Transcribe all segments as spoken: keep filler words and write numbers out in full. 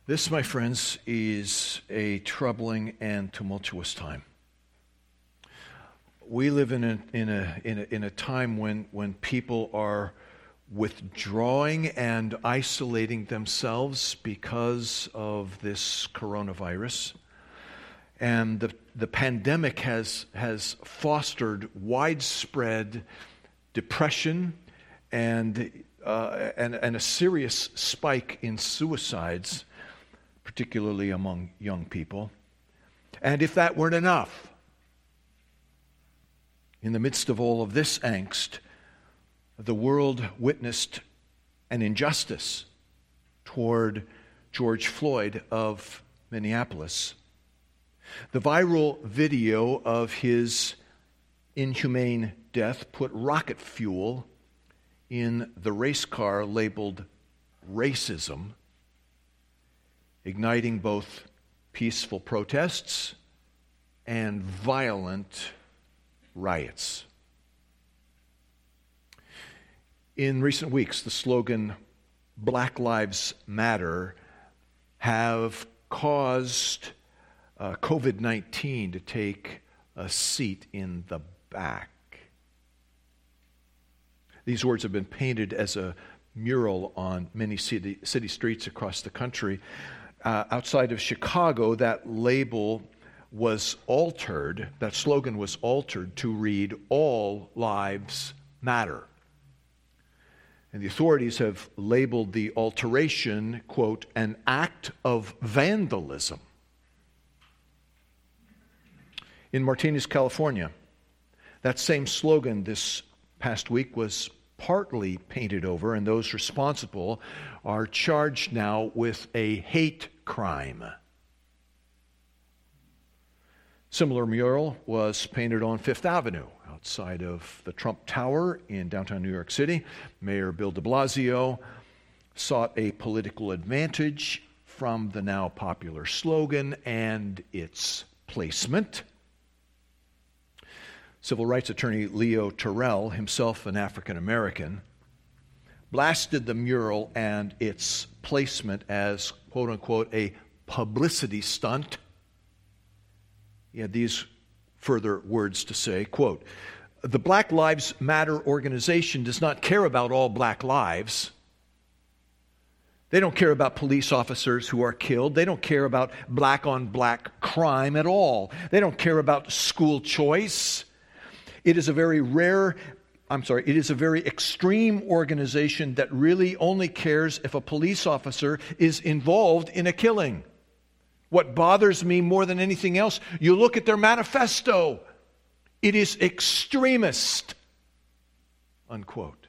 This, my friends, is a troubling and tumultuous time. We live in a in a in a, in a time when when people are withdrawing and isolating themselves because of this coronavirus. And the the pandemic has has fostered widespread depression and uh, and and a serious spike in suicides, particularly among young people. And if that weren't enough, in the midst of all of this angst, the world witnessed an injustice toward George Floyd of Minneapolis. The viral video of his inhumane death put rocket fuel in the race car labeled racism, igniting both peaceful protests and violent riots. In recent weeks, the slogan Black Lives Matter have caused uh, covid nineteen to take a seat in the back. These words have been painted as a mural on many city, city streets across the country. Uh, outside of Chicago, that label was altered, that slogan was altered to read, "All Lives Matter." And the authorities have labeled the alteration, quote, "an act of vandalism." In Martinez, California, that same slogan this past week was partly painted over, and those responsible are charged now with a hate crime. Similar mural was painted on Fifth Avenue outside of the Trump Tower in downtown New York City. Mayor Bill de Blasio sought a political advantage from the now popular slogan and its placement. Civil rights attorney Leo Terrell, himself an African American, blasted the mural and its placement as, quote unquote, a publicity stunt. He had these further words to say, quote, "The Black Lives Matter organization does not care about all black lives. They don't care about police officers who are killed. They don't care about black-on-black crime at all. They don't care about school choice. It is a very rare, I'm sorry, it is a very extreme organization that really only cares if a police officer is involved in a killing. What bothers me more than anything else, you look at their manifesto. It is extremist," unquote.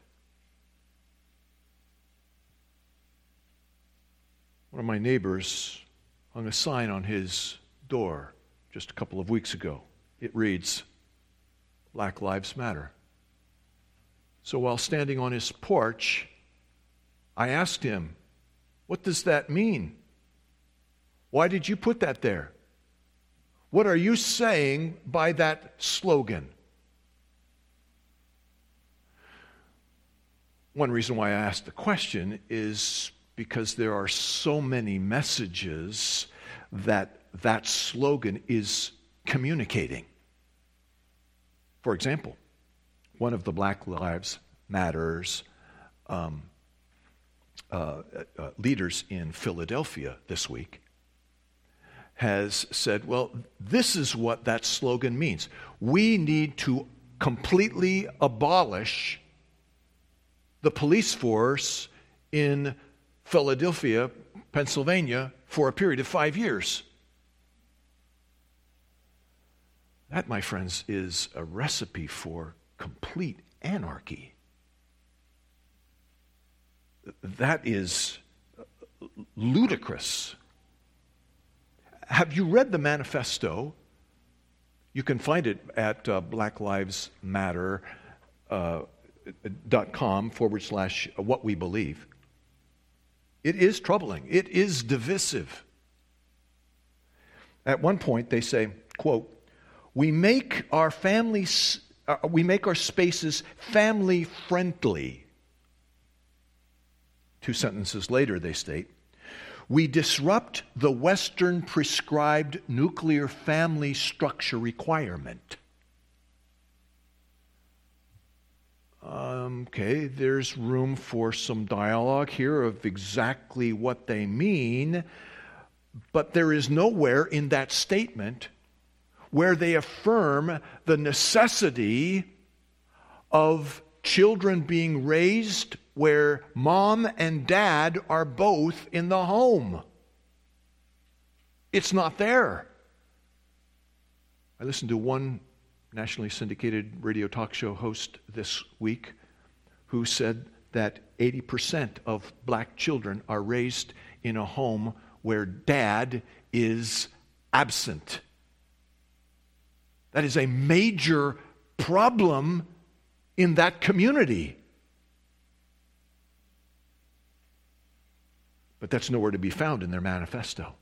One of my neighbors hung a sign on his door just a couple of weeks ago. It reads, "Black Lives Matter." So while standing on his porch, I asked him, "What does that mean? Why did you put that there? What are you saying by that slogan?" One reason why I asked the question is because there are so many messages that that slogan is communicating. For example, one of the Black Lives Matters um, uh, uh, leaders in Philadelphia this week has said, well, this is what that slogan means. We need to completely abolish the police force in Philadelphia, Pennsylvania, for a period of five years. That, my friends, is a recipe for complete anarchy. That is ludicrous. Have you read the manifesto? You can find it at uh, black lives matter dot com forward slash what we believe. It is troubling. It is divisive. At one point, they say, quote, We make our families, uh, we make our spaces family friendly. Two sentences later, they state, we disrupt the Western prescribed nuclear family structure requirement. Um, okay, there's room for some dialogue here of exactly what they mean, but there is nowhere in that statement where they affirm the necessity of children being raised where mom and dad are both in the home. It's not there. I listened to one nationally syndicated radio talk show host this week who said that eighty percent of black children are raised in a home where dad is absent. That is a major problem in that community. But that's nowhere to be found in their manifesto.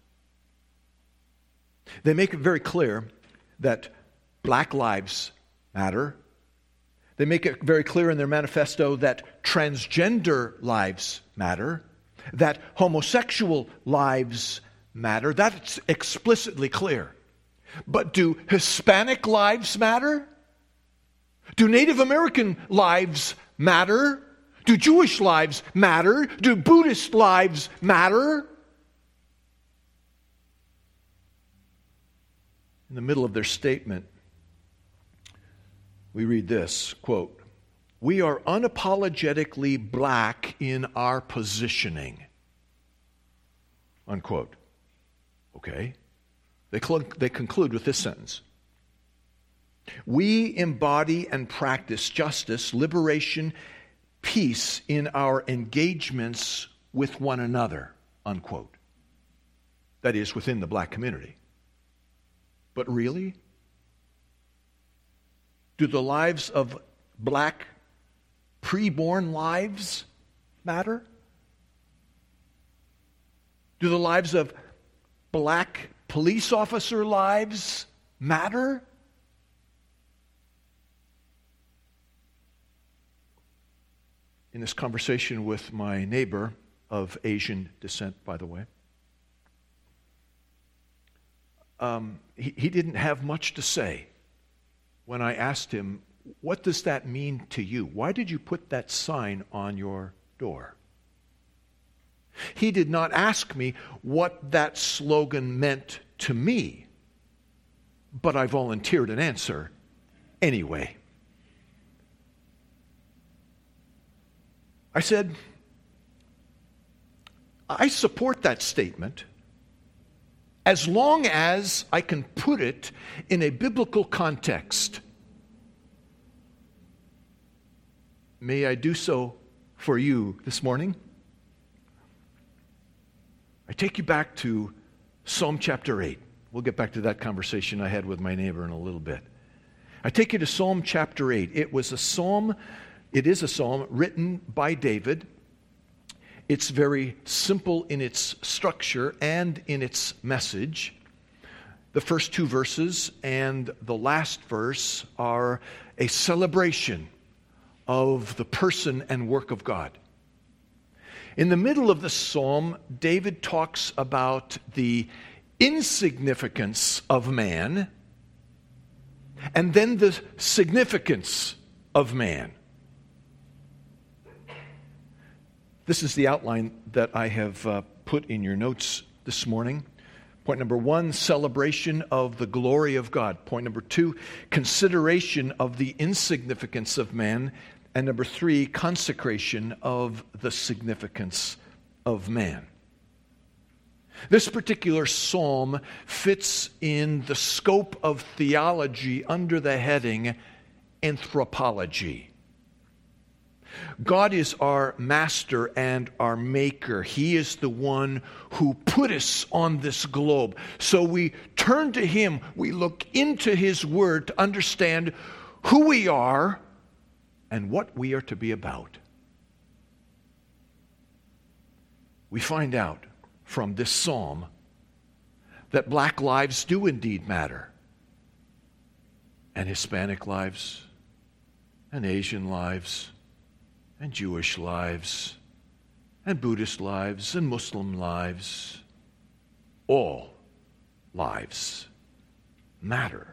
They make it very clear that black lives matter. They make it very clear in their manifesto that transgender lives matter, that homosexual lives matter. That's explicitly clear. But do Hispanic lives matter? Do Native American lives matter? Do Jewish lives matter? Do Buddhist lives matter? In the middle of their statement, we read this, quote, "We are unapologetically black in our positioning," unquote. Okay. They, cl- they conclude with this sentence. "We embody and practice justice, liberation, peace in our engagements with one another," unquote. That is, within the black community. But really? Do the lives of black preborn lives matter? Do the lives of black police officer lives matter? In this conversation with my neighbor, of Asian descent, by the way, um, he, he didn't have much to say when I asked him, "What does that mean to you? Why did you put that sign on your door?" He did not ask me what that slogan meant to me, but I volunteered an answer anyway. I said, "I support that statement as long as I can put it in a biblical context. May I do so for you this morning?" I take you back to Psalm chapter eight. We'll get back to that conversation I had with my neighbor in a little bit. I take you to Psalm chapter eight. It was a psalm, it is a psalm written by David. It's very simple in its structure and in its message. The first two verses and the last verse are a celebration of the person and work of God. In the middle of the psalm, David talks about the insignificance of man and then the significance of man. This is the outline that I have uh, put in your notes this morning. Point number one, celebration of the glory of God. Point number two, consideration of the insignificance of man. And number three, consecration of the significance of man. This particular psalm fits in the scope of theology under the heading anthropology. God is our master and our maker. He is the one who put us on this globe. So we turn to Him. We look into His Word to understand who we are and what we are to be about. We find out from this psalm that black lives do indeed matter, and Hispanic lives, and Asian lives, and Jewish lives, and Buddhist lives and Muslim lives. All lives matter.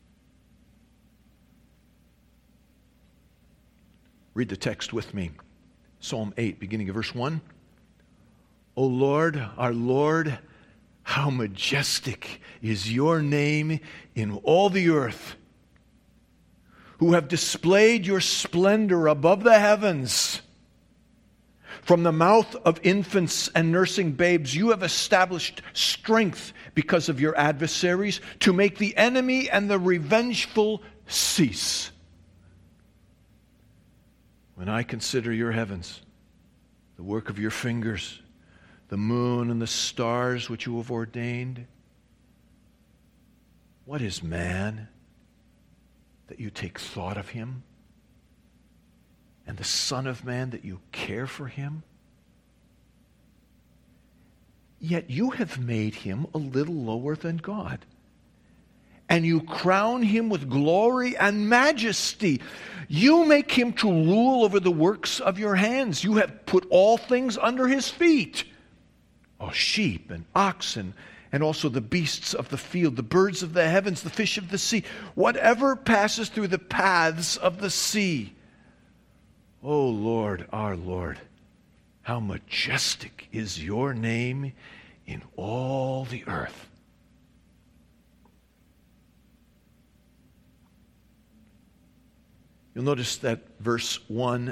Read the text with me. Psalm eight, beginning of verse one. O Lord, our Lord, how majestic is your name in all the earth, who have displayed your splendor above the heavens. From the mouth of infants and nursing babes, you have established strength because of your adversaries, to make the enemy and the revengeful cease. When I consider your heavens, the work of your fingers, the moon and the stars which you have ordained, what is man that you take thought of him? And the Son of Man that you care for him? Yet you have made him a little lower than God, and you crown him with glory and majesty. You make him to rule over the works of your hands. You have put all things under his feet. Oh, sheep and oxen, and also the beasts of the field, the birds of the heavens, the fish of the sea, whatever passes through the paths of the sea. O Lord, our Lord, how majestic is your name in all the earth. You'll notice that verse one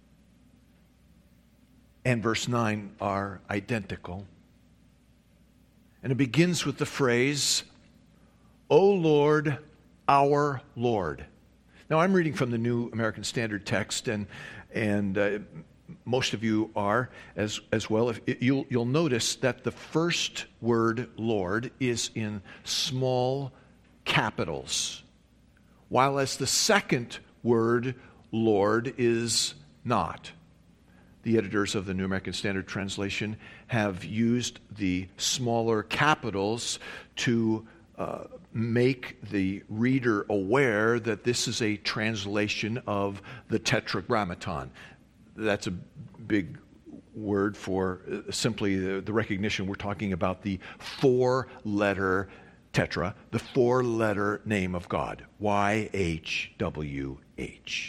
and verse nine are identical. And it begins with the phrase, O Lord, our Lord. Now, I'm reading from the New American Standard Text, and and uh, most of you are as as well. If it, you'll you'll notice that the first word "Lord" is in small capitals, while as the second word "Lord" is not. The editors of the New American Standard Translation have used the smaller capitals to uh, make the reader aware that this is a translation of the Tetragrammaton. That's a big word for uh, simply the, the recognition we're talking about the four-letter tetra, the four-letter name of God, Y H W H.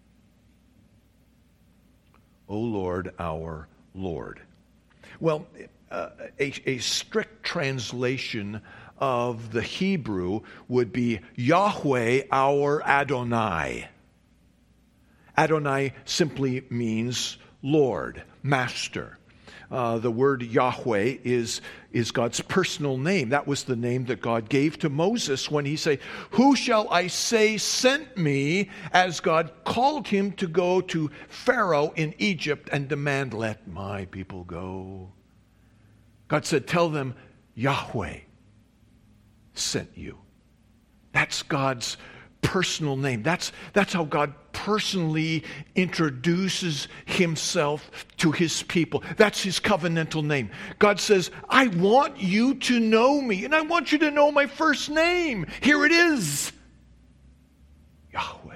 O Lord, our Lord. Well, uh, a, a strict translation of the Hebrew would be Yahweh, our Adonai. Adonai simply means Lord, Master. Uh, the word Yahweh is, is God's personal name. That was the name that God gave to Moses when he said, "Who shall I say sent me?" as God called him to go to Pharaoh in Egypt and demand, "Let my people go." God said, "Tell them Yahweh sent you." That's God's personal name. That's, that's how God personally introduces himself to his people. That's his covenantal name. God says, "I want you to know me, and I want you to know my first name. Here it is, Yahweh."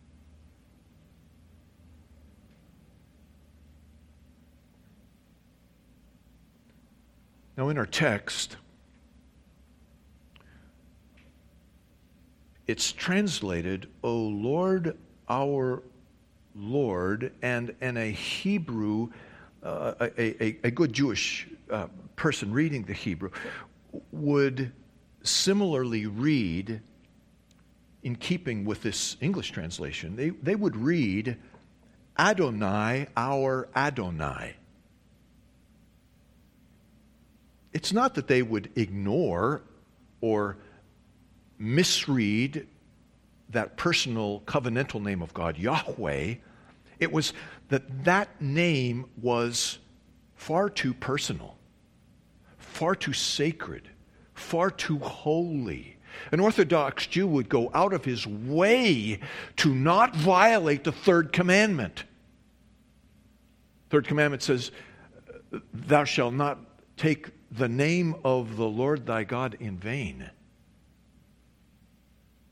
Now in our text, it's translated, "O Lord, our Lord," and, and a Hebrew, uh, a, a, a good Jewish uh, person reading the Hebrew would similarly read, in keeping with this English translation, they, they would read, "Adonai, our Adonai." It's not that they would ignore or misread that personal covenantal name of God, Yahweh. It was that that name was far too personal, far too sacred, far too holy. An Orthodox Jew would go out of his way to not violate the third commandment. Third commandment says, "Thou shalt not take the name of the Lord thy God in vain."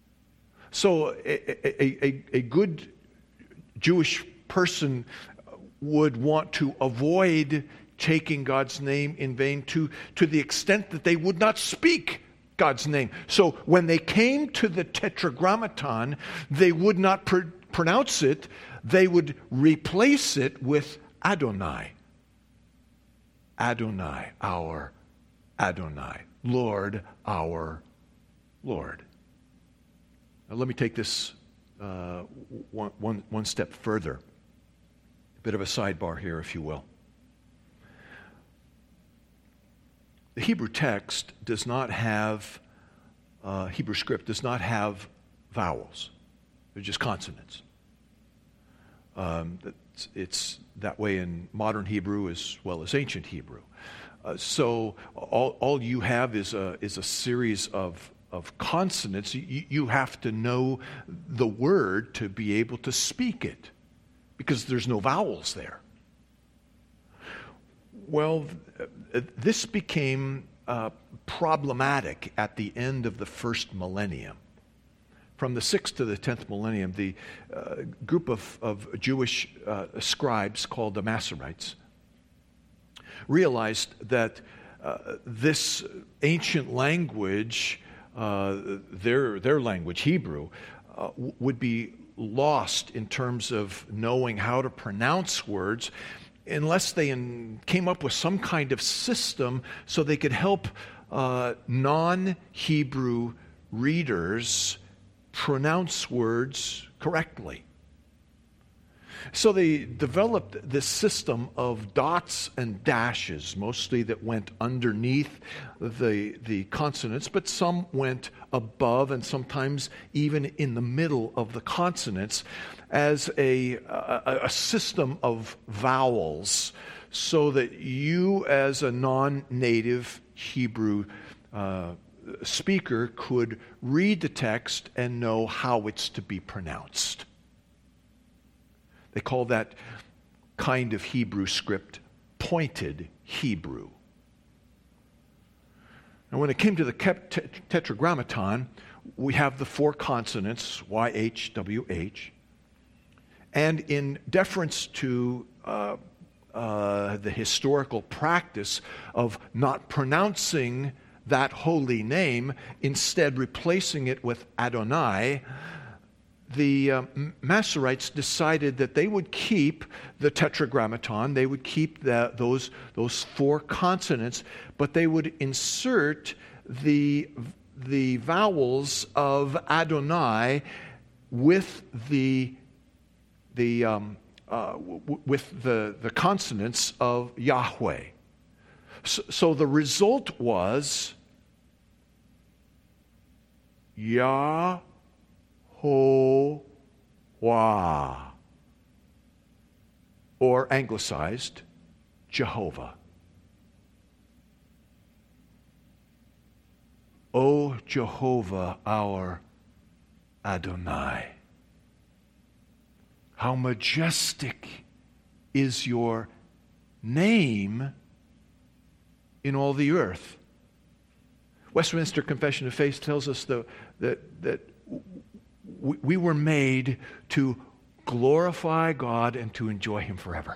So a, a, a, a good Jewish person would want to avoid taking God's name in vain to, to the extent that they would not speak God's name. So when they came to the Tetragrammaton, they would not pr- pronounce it. They would replace it with Adonai. Adonai, our Adonai. Lord, our Lord. Now let me take this uh, one, one, one step further. A bit of a sidebar here, if you will. The Hebrew text does not have, uh, Hebrew script does not have vowels. They're just consonants. Um, it's, it's that way in modern Hebrew as well as ancient Hebrew. Uh, so all, all you have is a, is a series of, of consonants. You, you have to know the word to be able to speak it because there's no vowels there. Well, this became uh, problematic at the end of the first millennium. From the sixth to the tenth millennium, the uh, group of, of Jewish uh, scribes called the Masoretes realized that uh, this ancient language, uh, their, their language, Hebrew, uh, w- would be lost in terms of knowing how to pronounce words unless they in, came up with some kind of system so they could help uh, non-Hebrew readers pronounce words correctly. So they developed this system of dots and dashes, mostly that went underneath the, the consonants, but some went above and sometimes even in the middle of the consonants as a, a, a system of vowels so that you as a non-native Hebrew uh, speaker could read the text and know how it's to be pronounced. They call that kind of Hebrew script pointed Hebrew. And when it came to the Tetragrammaton, we have the four consonants, Y H W H. And in deference to uh, uh, the historical practice of not pronouncing that holy name, instead replacing it with Adonai, the uh, Masoretes decided that they would keep the Tetragrammaton, they would keep the, those, those four consonants, but they would insert the, the vowels of Adonai with the, the, um, uh, w- with the, the consonants of Yahweh. So, so the result was Yah. Ho, Wah, or anglicized, Jehovah. O Jehovah, our Adonai. How majestic is your name in all the earth. Westminster Confession of Faith tells us the, that, that we were made to glorify God and to enjoy Him forever.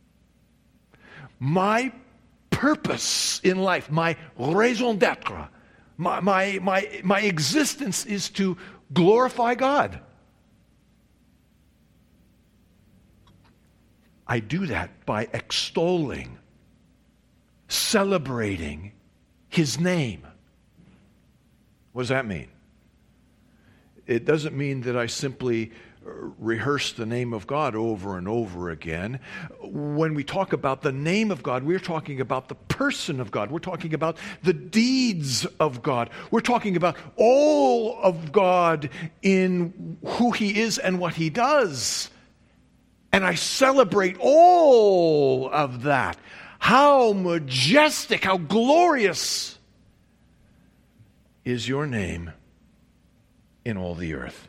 My purpose in life, my raison d'être, my, my, my, my existence is to glorify God. I do that by extolling, celebrating His name. What does that mean? It doesn't mean that I simply rehearse the name of God over and over again. When we talk about the name of God, we're talking about the person of God. We're talking about the deeds of God. We're talking about all of God in who He is and what He does. And I celebrate all of that. How majestic, how glorious is your name in all the earth.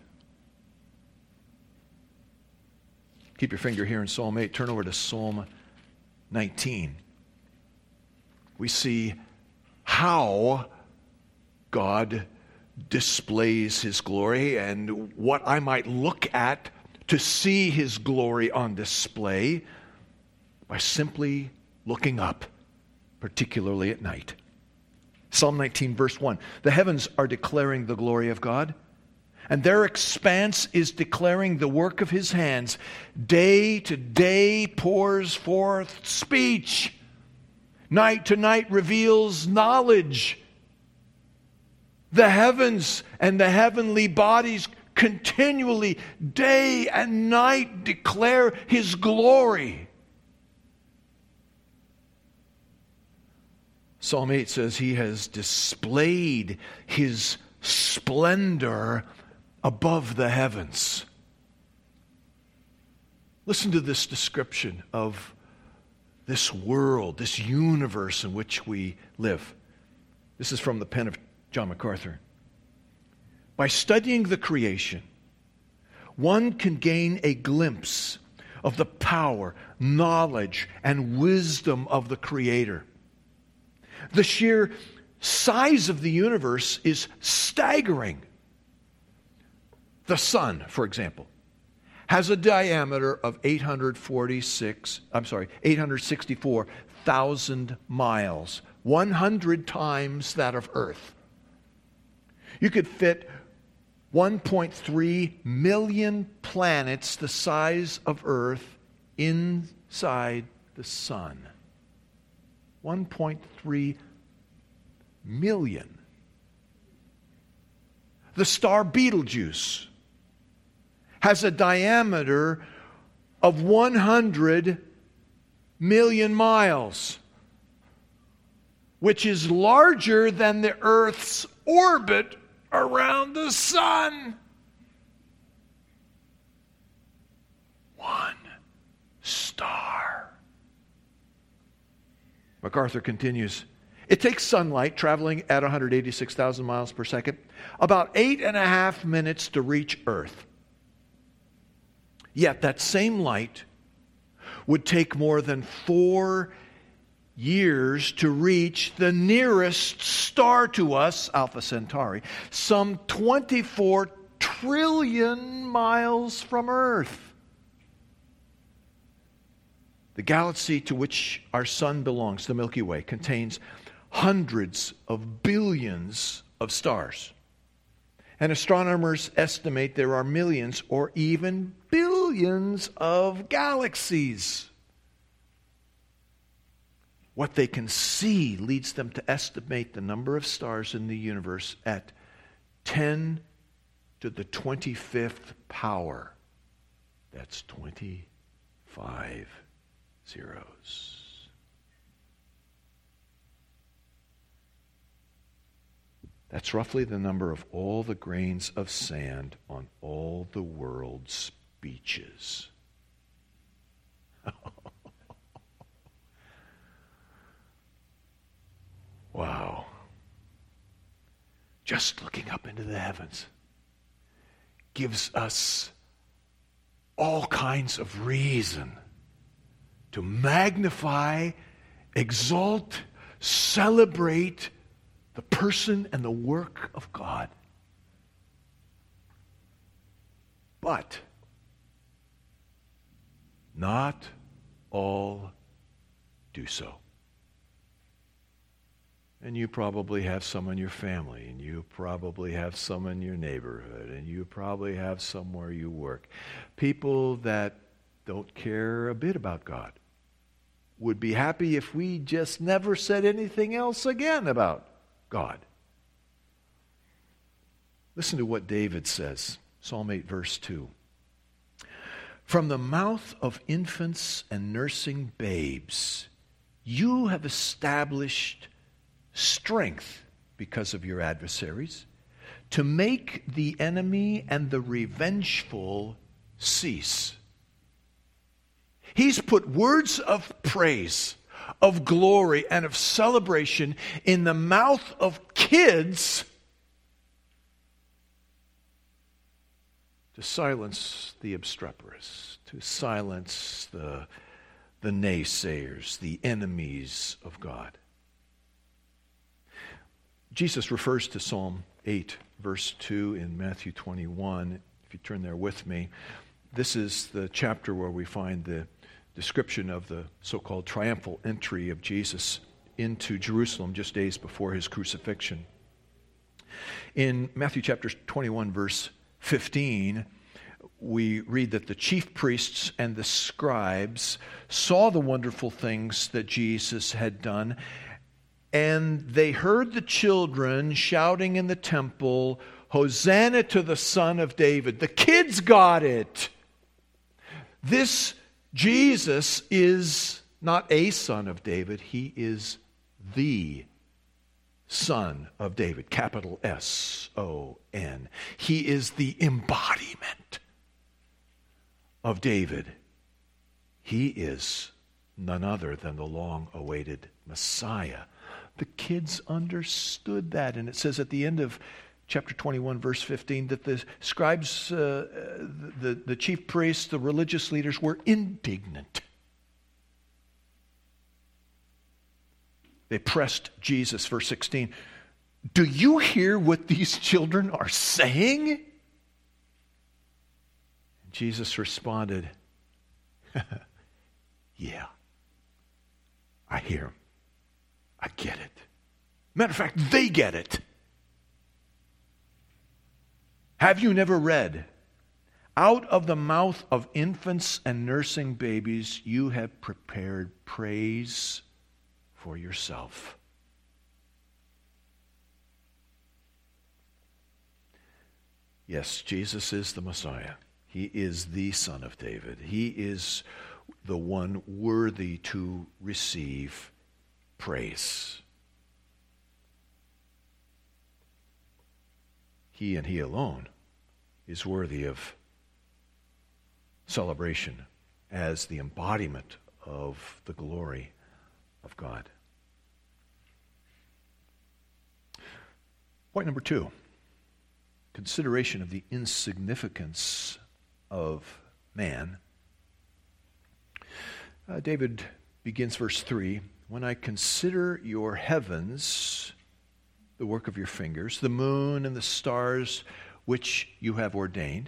Keep your finger here in Psalm eight. Turn over to Psalm nineteen. We see how God displays His glory and what I might look at to see His glory on display. by simply looking up, particularly at night. Psalm nineteen, verse one. The heavens are declaring the glory of God, and their expanse is declaring the work of his hands. Day to day pours forth speech. Night to night reveals knowledge. The heavens and the heavenly bodies continually, day and night, declare his glory. Psalm eight says he has displayed his splendor above the heavens. Listen to this description of this world, this universe in which we live. This is from the pen of John MacArthur. By studying the creation, one can gain a glimpse of the power, knowledge, and wisdom of the Creator. The sheer size of the universe is staggering. The sun, for example, has a diameter of eight hundred forty-six, I'm sorry, eight hundred sixty-four thousand miles, one hundred times that of Earth. You could fit one point three million planets the size of Earth inside the sun. one point three million. The star Betelgeuse has a diameter of one hundred million miles, which is larger than the Earth's orbit around the sun. One star. MacArthur continues, it takes sunlight traveling at one hundred eighty-six thousand miles per second about eight and a half minutes to reach Earth. Yet that same light would take more than four years to reach the nearest star to us, Alpha Centauri, some twenty-four trillion miles from Earth. The galaxy to which our sun belongs, the Milky Way, contains hundreds of billions of stars. And astronomers estimate there are millions or even billions of galaxies. What they can see leads them to estimate the number of stars in the universe at ten to the twenty-fifth power. That's twenty-five zeros. That's roughly the number of all the grains of sand on all the world's beaches. Wow. Just looking up into the heavens gives us all kinds of reason to magnify, exalt, celebrate the person and the work of God. But not all do so. And you probably have some in your family, and you probably have some in your neighborhood, and you probably have some where you work. People that don't care a bit about God would be happy if we just never said anything else again about God. Listen to what David says, Psalm eight, verse two. From the mouth of infants and nursing babes, you have established strength because of your adversaries, to make the enemy and the revengeful cease. He's put words of praise, of glory, and of celebration in the mouth of kids to silence the obstreperous, to silence the, the naysayers, the enemies of God. Jesus refers to Psalm eight, verse two in Matthew twenty-one. If you turn there with me, this is the chapter where we find the, description of the so-called triumphal entry of Jesus into Jerusalem just days before his crucifixion. In Matthew chapter twenty-one, verse fifteen, we read that the chief priests and the scribes saw the wonderful things that Jesus had done, and they heard the children shouting in the temple, "Hosanna to the Son of David." The kids got it. This Jesus is not a son of David. He is the Son of David, capital S O N. He is the embodiment of David. He is none other than the long-awaited Messiah. The kids understood that, and it says at the end of chapter twenty-one, verse fifteen, that the scribes, uh, the, the chief priests, the religious leaders were indignant. They pressed Jesus, verse sixteen, "Do you hear what these children are saying?" And Jesus responded, "Yeah, I hear them. I get it. Matter of fact, they get it. Have you never read, 'Out of the mouth of infants and nursing babies you have prepared praise for yourself'?" Yes, Jesus is the Messiah. He is the Son of David. He is the one worthy to receive praise. He and He alone is worthy of celebration as the embodiment of the glory of God. Point number two, consideration of the insignificance of man. Uh, David begins verse three, "When I consider your heavens, the work of your fingers, the moon and the stars which you have ordained."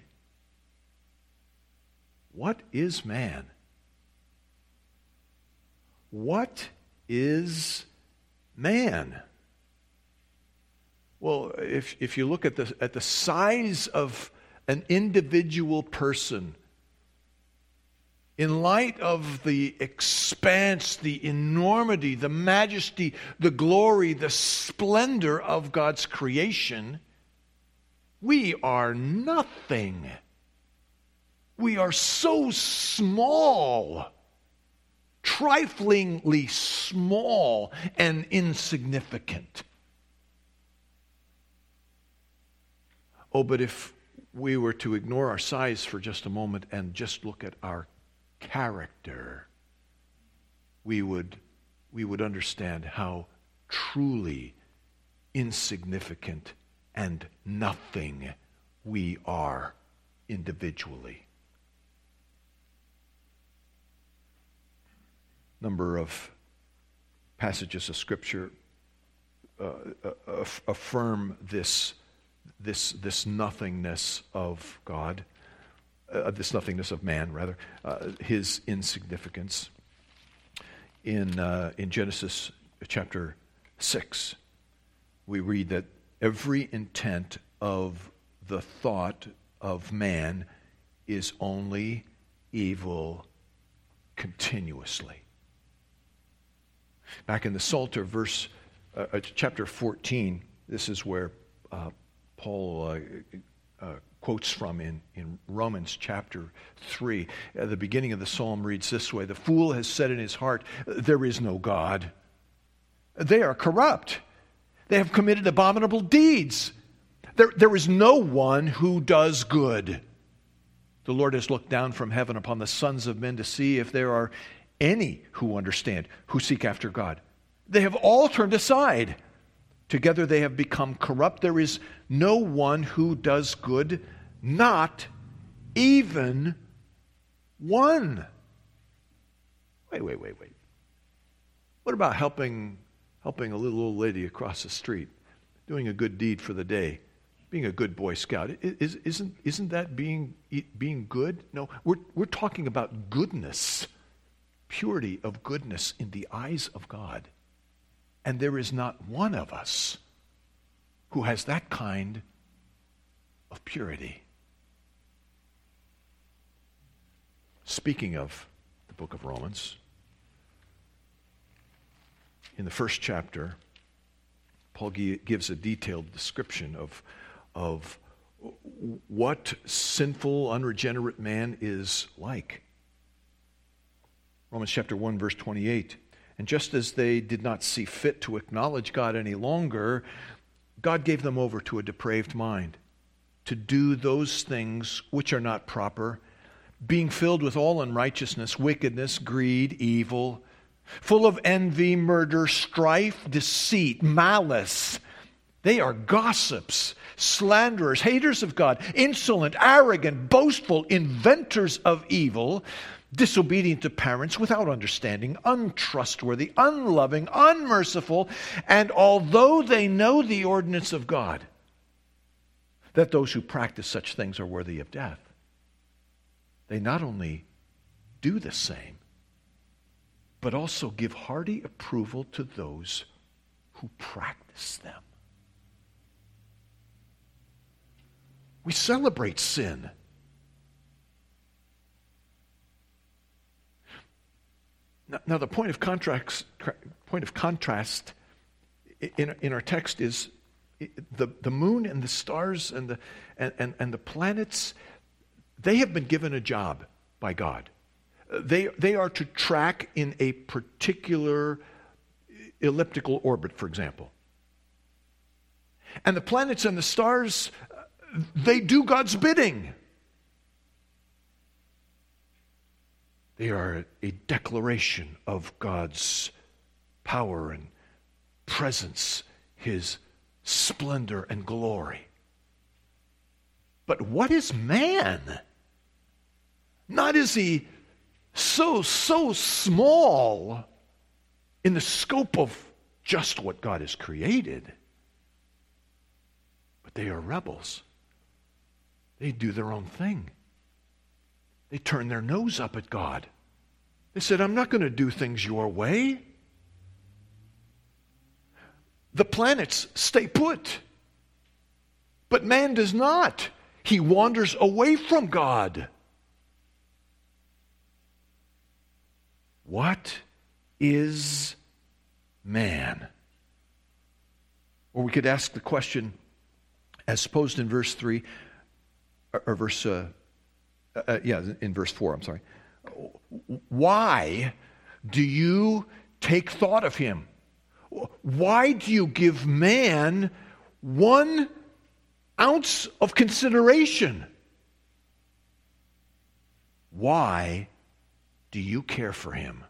What is man? What is man? Well, if, if you look at the, at the size of an individual person, in light of the expanse, the enormity, the majesty, the glory, the splendor of God's creation, we are nothing. We are so small, triflingly small and insignificant. Oh, but if we were to ignore our size for just a moment and just look at our character, we would we would understand how truly insignificant and nothing we are individually. Number of passages of Scripture uh, uh, affirm this this this nothingness of God. Uh, this nothingness of man, rather, uh, his insignificance. In uh, in Genesis chapter six, we read that every intent of the thought of man is only evil continuously. Back in the Psalter, verse uh, uh, chapter fourteen, this is where uh, Paul uh, uh, quotes from in, in Romans chapter three. Uh, the beginning of the psalm reads this way: "The fool has said in his heart, there is no God. They are corrupt. They have committed abominable deeds. There, there is no one who does good. The Lord has looked down from heaven upon the sons of men to see if there are any who understand, who seek after God. They have all turned aside. Together they have become corrupt. There is no one who does good, not even one." Wait, wait, wait, wait. What about helping helping a little old lady across the street, doing a good deed for the day, being a good Boy Scout? Is, isn't, isn't that being, being good? No, we're, we're talking about goodness. purity of goodness in the eyes of God. And there is not one of us who has that kind of purity. Speaking of the book of Romans, in the first chapter, Paul gives a detailed description of, of what sinful, unregenerate man is like. Romans chapter one, verse twenty-eight. And just as they did not see fit to acknowledge God any longer, God gave them over to a depraved mind, to do those things which are not proper, being filled with all unrighteousness, wickedness, greed, evil, full of envy, murder, strife, deceit, malice. They are gossips, slanderers, haters of God, insolent, arrogant, boastful, inventors of evil, disobedient to parents, without understanding, untrustworthy, unloving, unmerciful, and although they know the ordinance of God, that those who practice such things are worthy of death, they not only do the same, but also give hearty approval to those who practice them. We celebrate sin. Now, now the point of contrast, point of contrast in, in our text is the, the moon and the stars and the, and, and, and the planets. They have been given a job by God. They, they are to track in a particular elliptical orbit, for example. And the planets and the stars, they do God's bidding. They are a declaration of God's power and presence, His splendor and glory. But what is man? Not is he so, so small in the scope of just what God has created, but they are rebels. They do their own thing. They turn their nose up at God. They said, I'm not going to do things your way. The planets stay put, but man does not. He wanders away from God. What is man? Or we could ask the question, as posed in verse three, or, or verse, uh, uh, yeah, in verse four, I'm sorry. Why do you take thought of him? Why do you give man one ounce of consideration? Why do you care for him?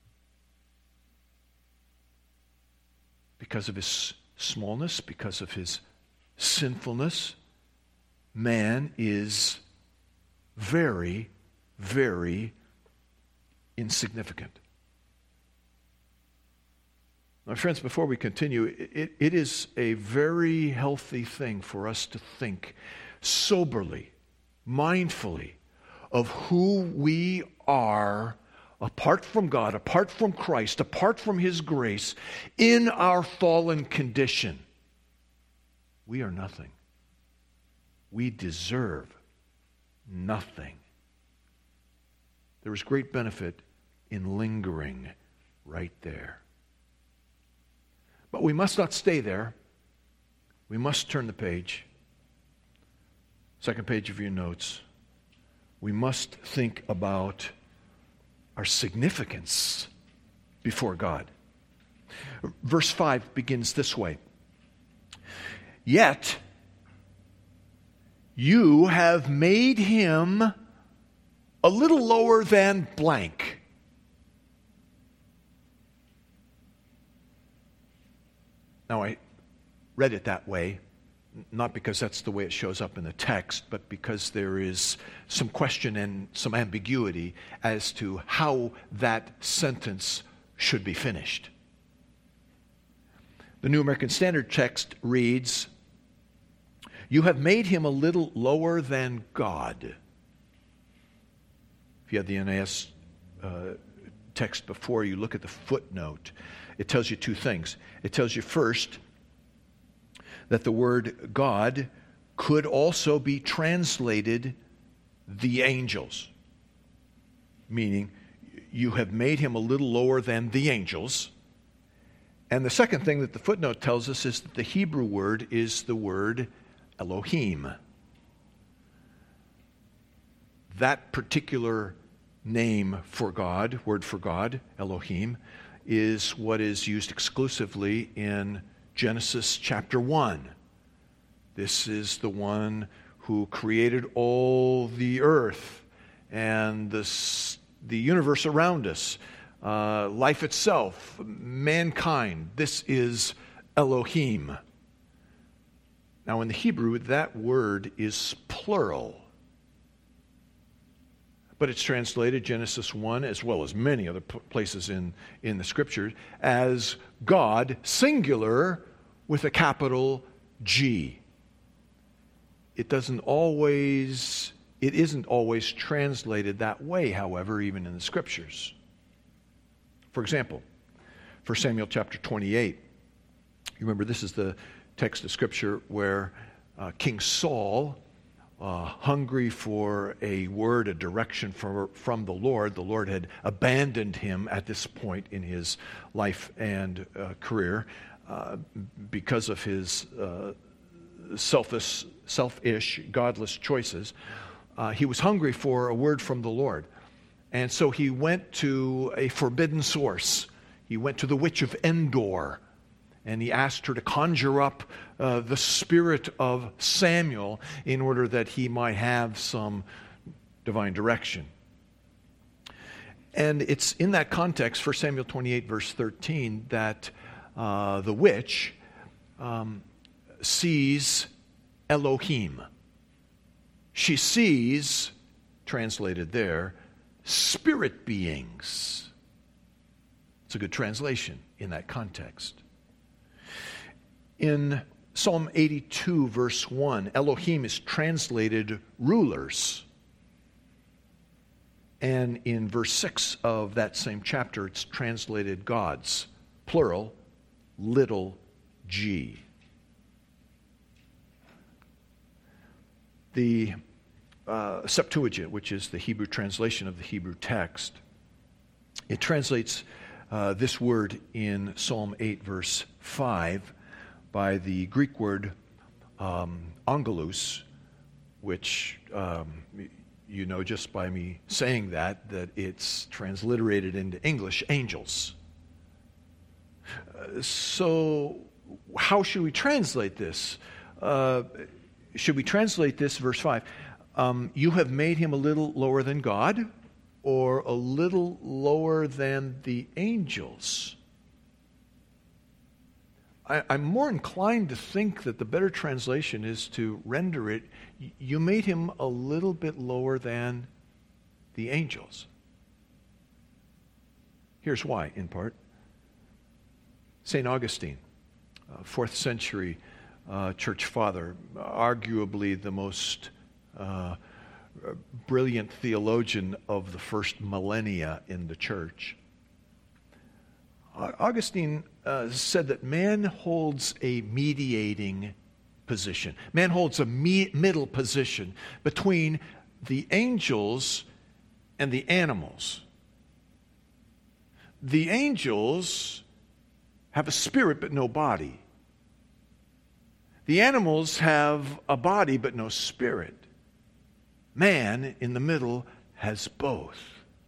Because of his smallness, because of his sinfulness, man is very, very insignificant. My friends, before we continue, it, it is a very healthy thing for us to think soberly, mindfully, of who we are apart from God, apart from Christ, apart from His grace, in our fallen condition. We are nothing. We deserve nothing. There is great benefit in lingering right there. But we must not stay there. We must turn the page. Second page of your notes. We must think about our significance before God. Verse five begins this way. Yet you have made him a little lower than blank. Now, I read it that way, not because that's the way it shows up in the text, but because there is some question and some ambiguity as to how that sentence should be finished. The New American Standard text reads, you have made him a little lower than God. If you have the N A S uh, text before you, look at the footnote. It tells you two things. It tells you first that the word God could also be translated the angels, meaning you have made him a little lower than the angels. And the second thing that the footnote tells us is that the Hebrew word is the word Elohim. That particular name for God, word for God, Elohim, is what is used exclusively in Genesis chapter one. This is the one who created all the earth and the, the universe around us, uh, life itself, mankind. This is Elohim. Now in the Hebrew, that word is plural. But it's translated, Genesis one, as well as many other places in, in the Scriptures, as God, singular, with a capital G. It doesn't always, it isn't always translated that way, however, even in the Scriptures. For example, First Samuel chapter twenty-eight. You remember this is the text of Scripture where uh, King Saul, Uh, hungry for a word, a direction from, from the Lord. The Lord had abandoned him at this point in his life and uh, career uh, because of his uh, selfish, selfish, godless choices. Uh, he was hungry for a word from the Lord. And so he went to a forbidden source. He went to the witch of Endor. And he asked her to conjure up uh, the spirit of Samuel in order that he might have some divine direction. And it's in that context, First Samuel twenty-eight, verse thirteen, that uh, the witch um, sees Elohim. She sees, translated there, spirit beings. It's a good translation in that context. In Psalm eighty-two, verse one, Elohim is translated rulers. And in verse six of that same chapter, it's translated gods, plural, little g. The uh, Septuagint, which is the Hebrew translation of the Hebrew text, it translates uh, this word in Psalm eight, verse five, by the Greek word um, angelos, which um, you know just by me saying that, that it's transliterated into English, angels. Uh, so how should we translate this? Uh, should we translate this, verse five, um, you have made him a little lower than God, or a little lower than the angels? I, I'm more inclined to think that the better translation is to render it, you made him a little bit lower than the angels. Here's why, in part. Saint Augustine, uh, fourth century uh, church father, arguably the most uh, brilliant theologian of the first millennia in the church. Augustine uh, said that man holds a mediating position. Man holds a me- middle position between the angels and the animals. The angels have a spirit but no body. The animals have a body but no spirit. Man, in the middle, has both.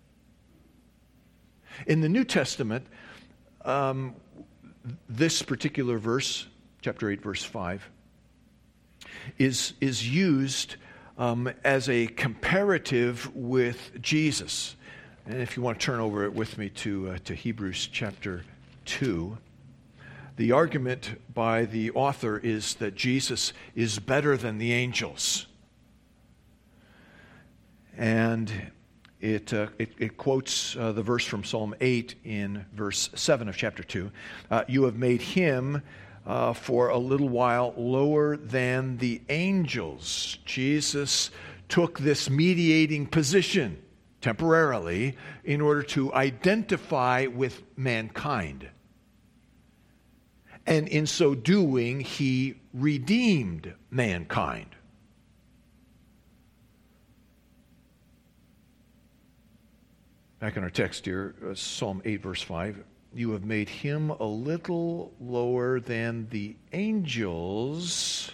In the New Testament, Um, this particular verse, chapter eight, verse five, is, is used um, as a comparative with Jesus. And if you want to turn over it with me to, uh, to Hebrews chapter two, the argument by the author is that Jesus is better than the angels. And It, uh, it, it quotes uh, the verse from Psalm eight in verse seven of chapter two. Uh, you have made him uh, for a little while lower than the angels. Jesus took this mediating position temporarily, in order to identify with mankind. And in so doing, he redeemed mankind. Back in our text here, uh, Psalm eight, verse five. You have made him a little lower than the angels,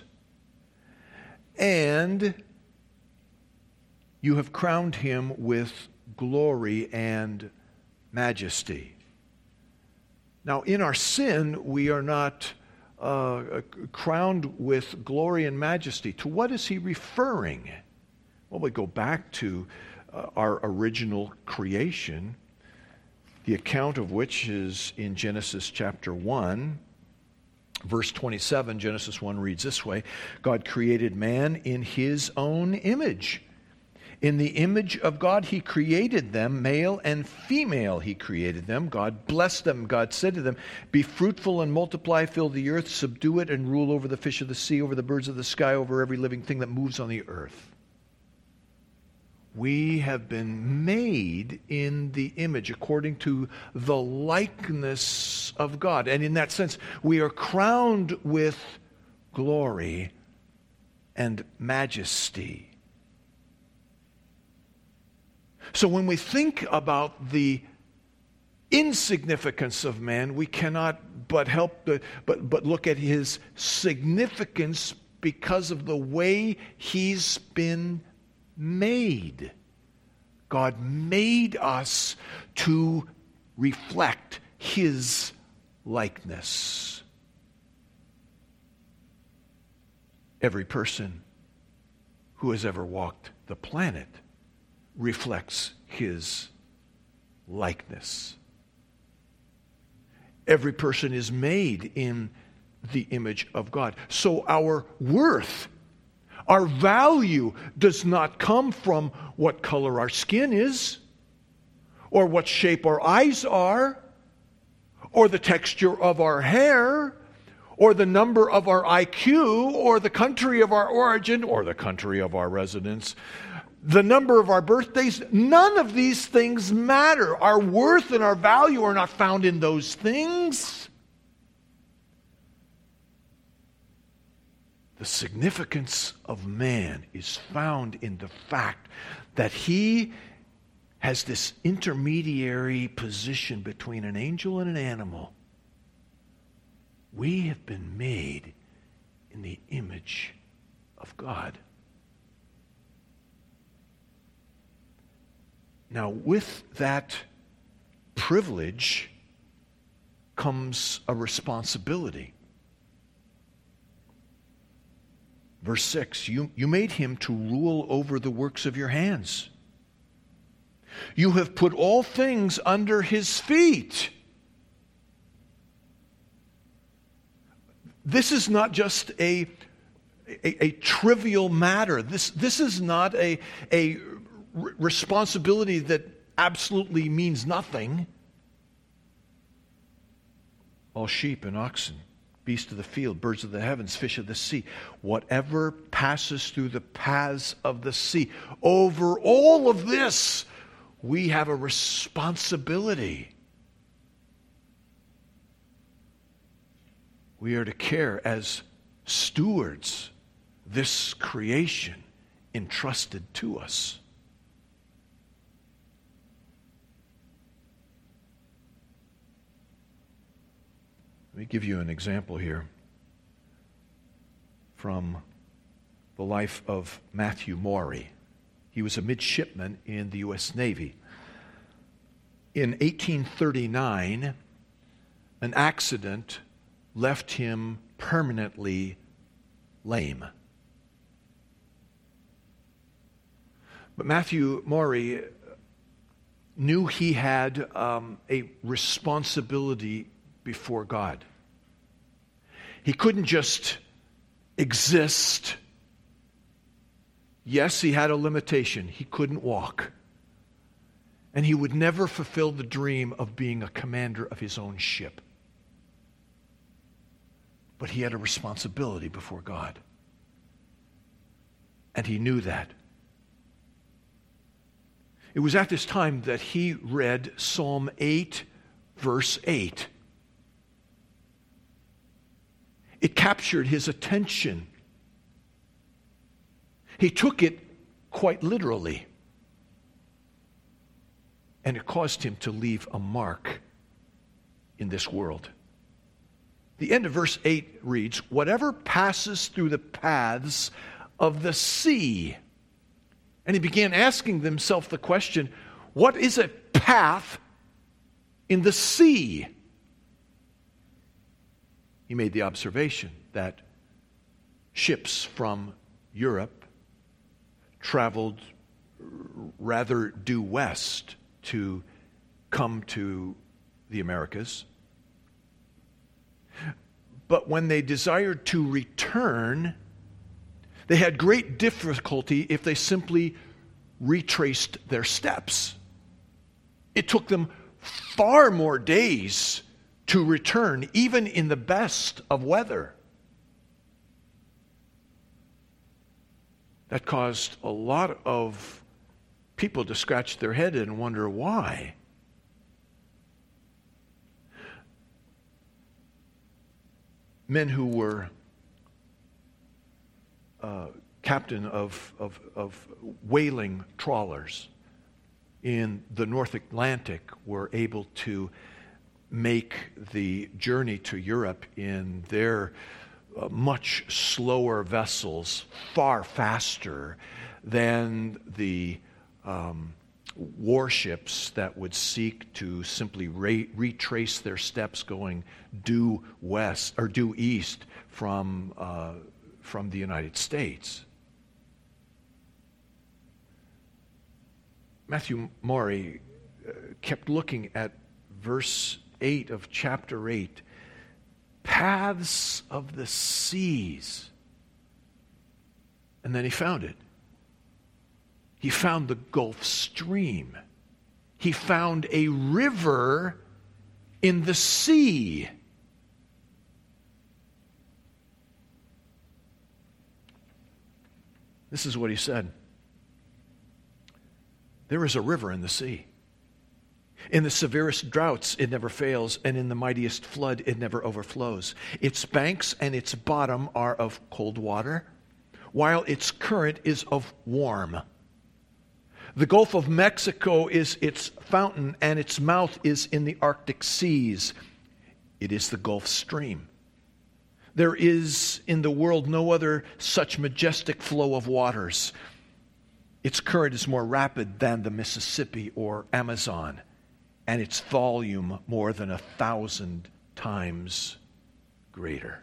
and you have crowned him with glory and majesty. Now, in our sin, we are not uh, crowned with glory and majesty. To what is he referring? Well, we go back to uh, our original creation, the account of which is in Genesis chapter one, verse twenty-seven. Genesis one reads this way: God created man in his own image. In the image of God he created them, male and female he created them. God blessed them. God said to them, be fruitful and multiply, fill the earth, subdue it, and rule over the fish of the sea, over the birds of the sky, over every living thing that moves on the earth. We have been made in the image, according to the likeness of God. And in that sense, we are crowned with glory and majesty. So when we think about the insignificance of man, we cannot but help the, but, but look at his significance because of the way he's been made. God made us to reflect his likeness. Every person who has ever walked the planet reflects his likeness. Every person is made in the image of God. So our worth, our value does not come from what color our skin is, or what shape our eyes are, or the texture of our hair, or the number of our I Q, or the country of our origin, or the country of our residence, the number of our birthdays. None of these things matter. Our worth and our value are not found in those things. The significance of man is found in the fact that he has this intermediary position between an angel and an animal. We have been made in the image of God. Now, with that privilege comes a responsibility. Verse six, you, you made him to rule over the works of your hands. You have put all things under his feet. This is not just a, a, a trivial matter. This, this is not a, a responsibility that absolutely means nothing. All sheep and oxen, beasts of the field, birds of the heavens, fish of the sea, whatever passes through the paths of the sea. Over all of this, we have a responsibility. We are to care as stewards this creation entrusted to us. Let me give you an example here from the life of Matthew Maury. He was a midshipman in the U S Navy. In eighteen thirty-nine, an accident left him permanently lame. But Matthew Maury knew he had um, a responsibility before God. He couldn't just exist. Yes, he had a limitation. He couldn't walk. And he would never fulfill the dream of being a commander of his own ship. But he had a responsibility before God. And he knew that. It was at this time that he read Psalm eight, verse eight. It captured his attention. He took it quite literally. And it caused him to leave a mark in this world. The end of verse eight reads, "Whatever passes through the paths of the sea." And he began asking himself the question, what is a path in the sea? He made the observation that ships from Europe traveled rather due west to come to the Americas. But when they desired to return, they had great difficulty if they simply retraced their steps. It took them far more days to return, even in the best of weather. That caused a lot of people to scratch their head and wonder why. Men who were uh, captain of, of, of whaling trawlers in the North Atlantic were able to make the journey to Europe in their uh, much slower vessels far faster than the um, warships that would seek to simply re- retrace their steps going due west or due east from uh, from the United States. Matthew Maury uh, kept looking at verse eight of chapter eight, paths of the seas. And then he found it. He found the Gulf Stream. He found a river in the sea. This is what he said. There is a river in the sea. In the severest droughts, it never fails, and in the mightiest flood, it never overflows. Its banks and its bottom are of cold water, while its current is of warm. The Gulf of Mexico is its fountain, and its mouth is in the Arctic seas. It is the Gulf Stream. There is in the world no other such majestic flow of waters. Its current is more rapid than the Mississippi or Amazon, and its volume more than a thousand times greater.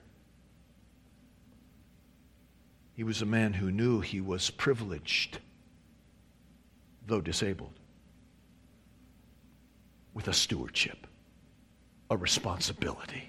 He was a man who knew he was privileged, though disabled, with a stewardship, a responsibility.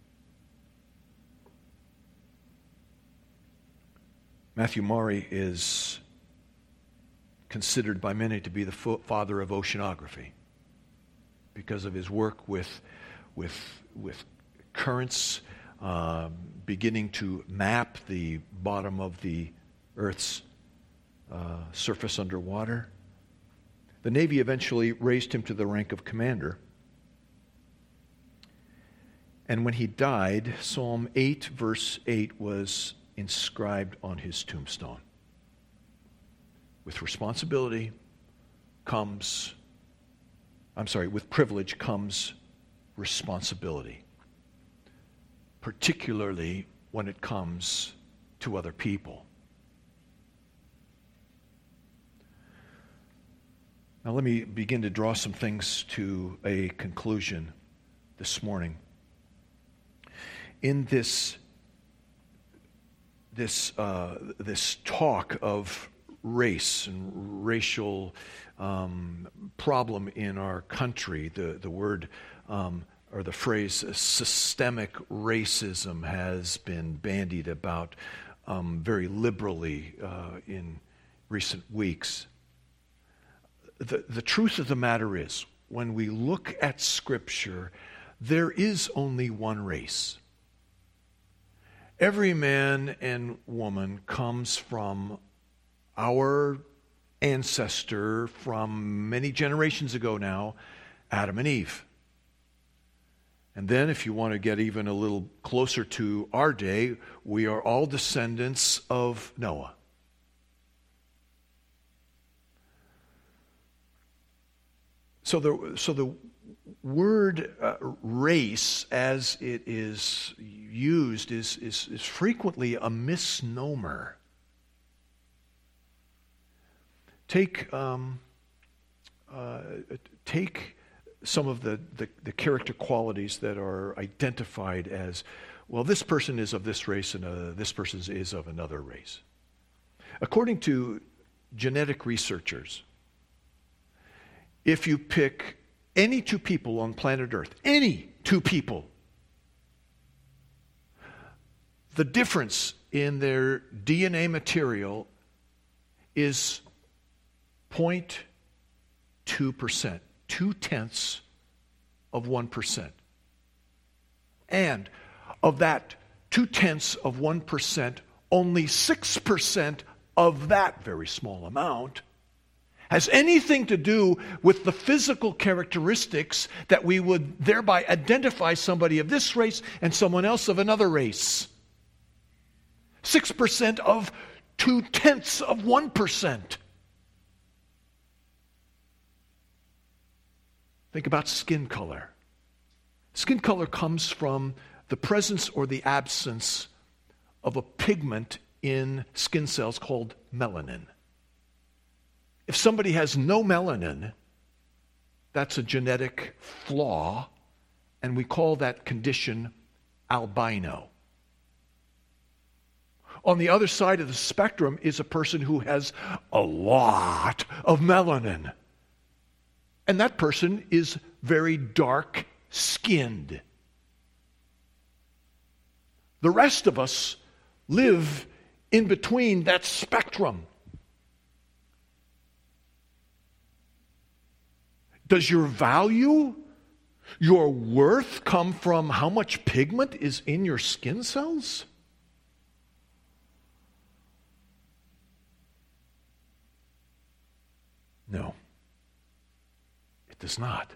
Matthew Maury is considered by many to be the father of oceanography because of his work with, with, with currents, uh, beginning to map the bottom of the Earth's uh, surface underwater. The Navy eventually raised him to the rank of commander. And when he died, Psalm eight, verse eight was inscribed on his tombstone. With responsibility comes, I'm sorry, with privilege comes responsibility, particularly when it comes to other people. Now let me begin to draw some things to a conclusion this morning. In this this uh, this talk of race and racial um, problem in our country, the the word um, or the phrase systemic racism has been bandied about um, very liberally uh, in recent weeks. The, the truth of the matter is, when we look at Scripture, there is only one race. Every man and woman comes from our ancestor from many generations ago now, Adam and Eve. And then, if you want to get even a little closer to our day, we are all descendants of Noah. So the, so the word uh, race, as it is used, is, is, is frequently a misnomer. Take, um, uh, take some of the, the, the character qualities that are identified as, well, this person is of this race and uh, this person is of another race. According to genetic researchers, if you pick any two people on planet Earth, any two people, the difference in their D N A material is zero point two percent, two-tenths of one percent. And of that two-tenths of one percent, only six percent of that very small amount has anything to do with the physical characteristics that we would thereby identify somebody of this race and someone else of another race. six percent of two-tenths of one percent. Think about skin color. Skin color comes from the presence or the absence of a pigment in skin cells called melanin. If somebody has no melanin, that's a genetic flaw, and we call that condition albino. On the other side of the spectrum is a person who has a lot of melanin. And that person is very dark-skinned. The rest of us live in between that spectrum. Does your value, your worth come from how much pigment is in your skin cells? No. Does not.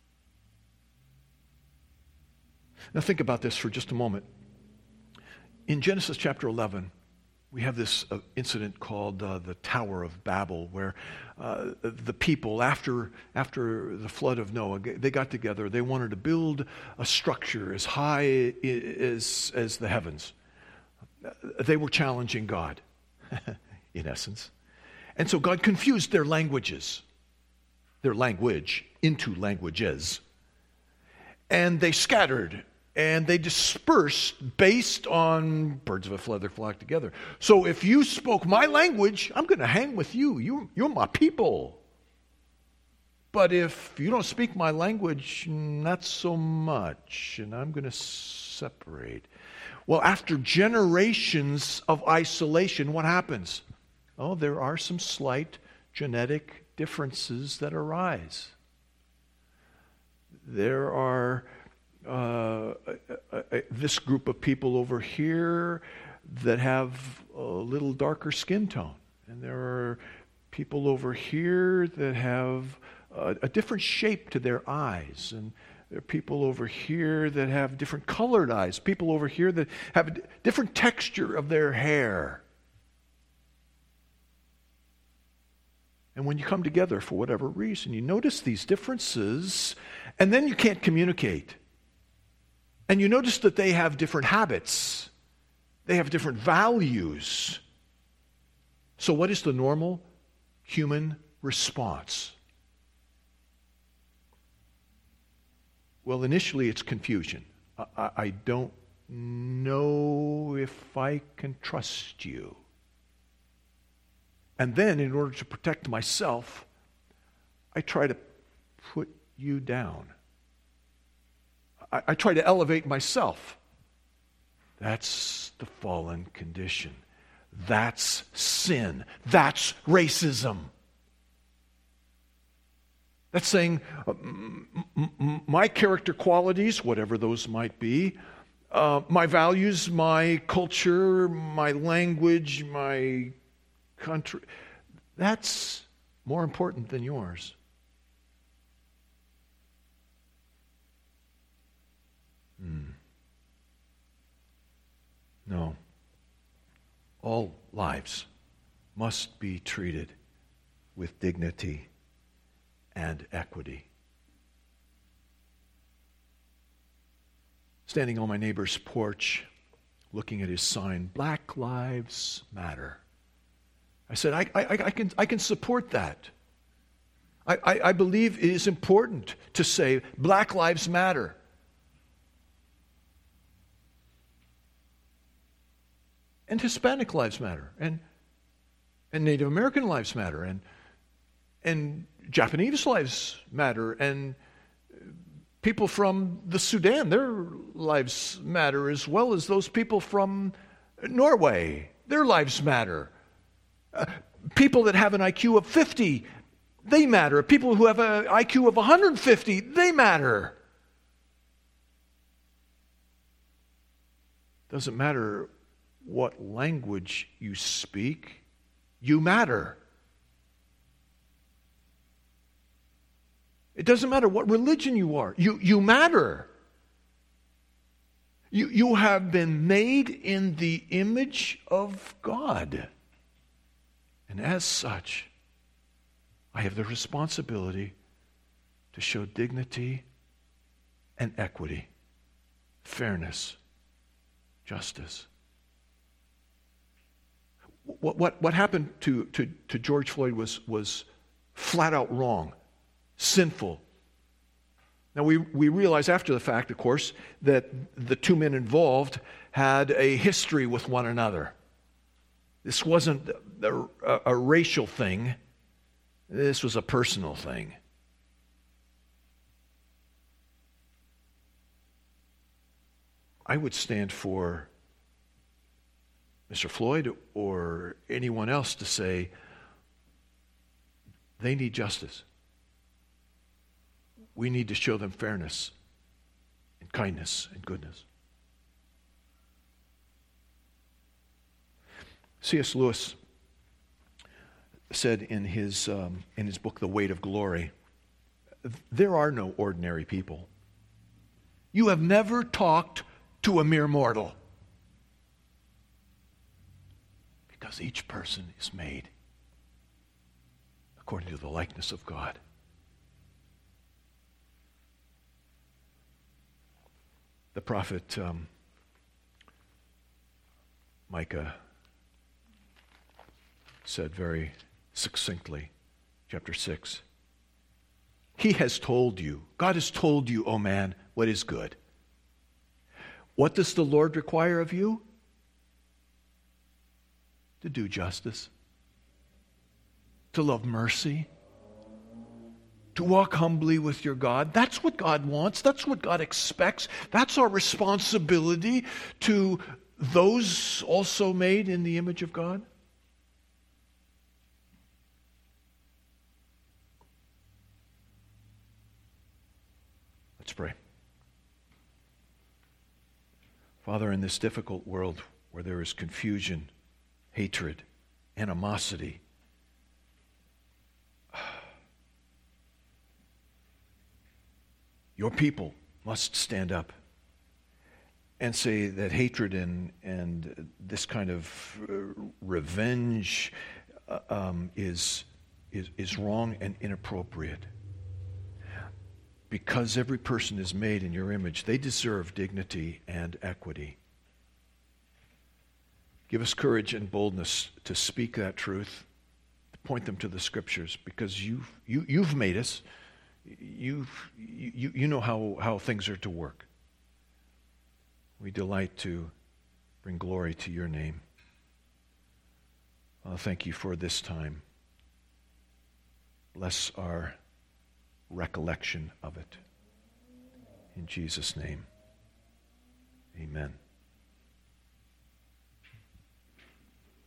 Now think about this for just a moment. In Genesis chapter eleven, we have this uh, incident called uh, the Tower of Babel, where uh, the people, after, after the flood of Noah, they got together. They wanted to build a structure as high as, as the heavens. They were challenging God, in essence. And so God confused their languages. Their language into languages. And they scattered and they dispersed based on birds of a feather flock together. So if you spoke my language, I'm going to hang with you. you. You're my people. But if you don't speak my language, not so much, and I'm going to separate. Well, after generations of isolation, what happens? Oh, there are some slight genetic differences that arise. There are uh, uh, uh, this group of people over here that have a little darker skin tone. And there are people over here that have a, a different shape to their eyes. And there are people over here that have different colored eyes. People over here that have a d- different texture of their hair. And when you come together for whatever reason, you notice these differences, and then you can't communicate. And you notice that they have different habits. They have different values. So what is the normal human response? Well, initially it's confusion. I, I don't know if I can trust you. And then, in order to protect myself, I try to put you down. I, I try to elevate myself. That's the fallen condition. That's sin. That's racism. That's saying uh, m- m- my character qualities, whatever those might be, uh, my values, my culture, my language, my country, that's more important than yours. Hmm. No. All lives must be treated with dignity and equity. Standing on my neighbor's porch, looking at his sign, Black Lives Matter. I said, I, I, I, can, I can support that. I, I, I believe it is important to say Black Lives Matter. And Hispanic lives matter. And, and Native American lives matter. And, and Japanese lives matter. And people from the Sudan, their lives matter, as well as those people from Norway. Their lives matter. Uh, people that have an I Q of fifty, they matter. People who have an I Q of one hundred fifty, they matter. Doesn't matter what language you speak, you matter. It doesn't matter what religion you are, you, you matter. You, you have been made in the image of God. And as such, I have the responsibility to show dignity and equity, fairness, justice. What, what, what happened to, to, to George Floyd was, was flat out wrong, sinful. Now, we, we realize after the fact, of course, that the two men involved had a history with one another. This wasn't a, a, a racial thing. This was a personal thing. I would stand for Mister Floyd or anyone else to say they need justice. We need to show them fairness and kindness and goodness. C S Lewis said in his, um, in his book, The Weight of Glory, there are no ordinary people. You have never talked to a mere mortal. Because each person is made according to the likeness of God. The prophet um, Micah said very succinctly, chapter six, He has told you, God has told you, O man, what is good. What does the Lord require of you? To do justice, to love mercy, to walk humbly with your God. That's what God wants. That's what God expects. That's our responsibility to those also made in the image of God. Let's pray. Father, in this difficult world where there is confusion, hatred, animosity, your people must stand up and say that hatred and, and this kind of uh, revenge uh, um, is, is, is wrong and inappropriate. Because every person is made in your image, they deserve dignity and equity. Give us courage and boldness to speak that truth, to point them to the Scriptures, because you've, you, you've made us. You've, you, you know how, how things are to work. We delight to bring glory to your name. Uh, thank you for this time. Bless our recollection of it. In Jesus' name, amen.